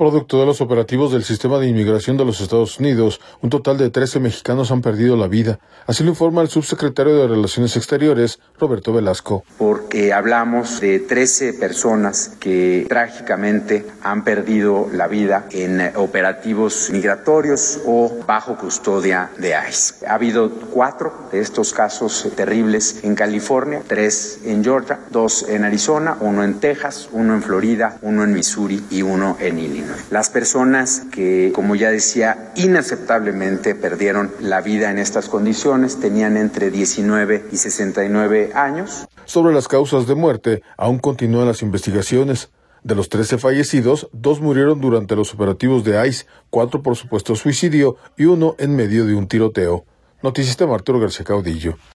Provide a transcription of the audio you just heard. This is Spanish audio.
Producto de los operativos del Sistema de Inmigración de los Estados Unidos, un total de 13 mexicanos han perdido la vida. Así lo informa el subsecretario de Relaciones Exteriores, Roberto Velasco. Porque hablamos de 13 personas que trágicamente han perdido la vida en operativos migratorios o bajo custodia de ICE. Ha habido 4 de estos casos terribles en California, 3 en Georgia, 2 en Arizona, 1 en Texas, 1 en Florida, 1 en Missouri y 1 en Illinois. Las personas que, como ya decía, inaceptablemente perdieron la vida en estas condiciones tenían entre 19 y 69 años. Sobre las causas de muerte, aún continúan las investigaciones. De los 13 fallecidos, 2 murieron durante los operativos de ICE, 4 por supuesto suicidio y 1 en medio de un tiroteo. Noticias de Arturo García Caudillo.